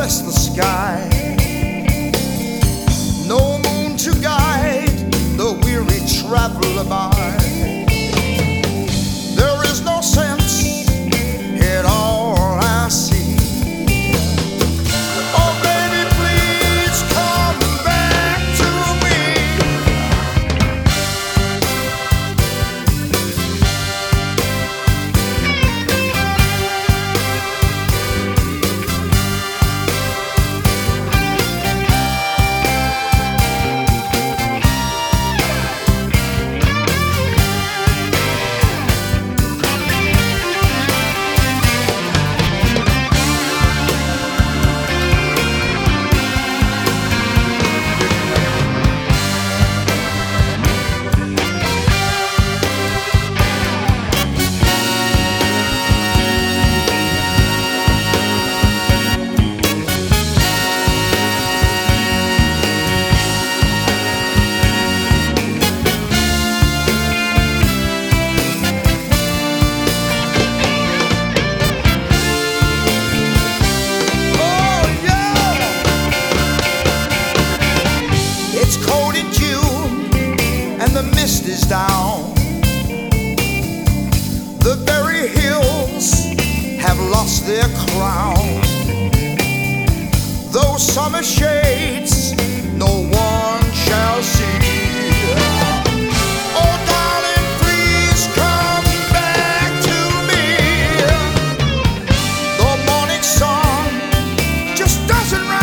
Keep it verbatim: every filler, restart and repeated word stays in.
restless sky. No moon to guide the weary traveler by. There is no sense in all I see. Oh baby, please come back to me. The mist is down. The very hills have lost their crown. Those summer shades no one shall see. Oh darling, please come back to me. The morning sun just doesn't rise.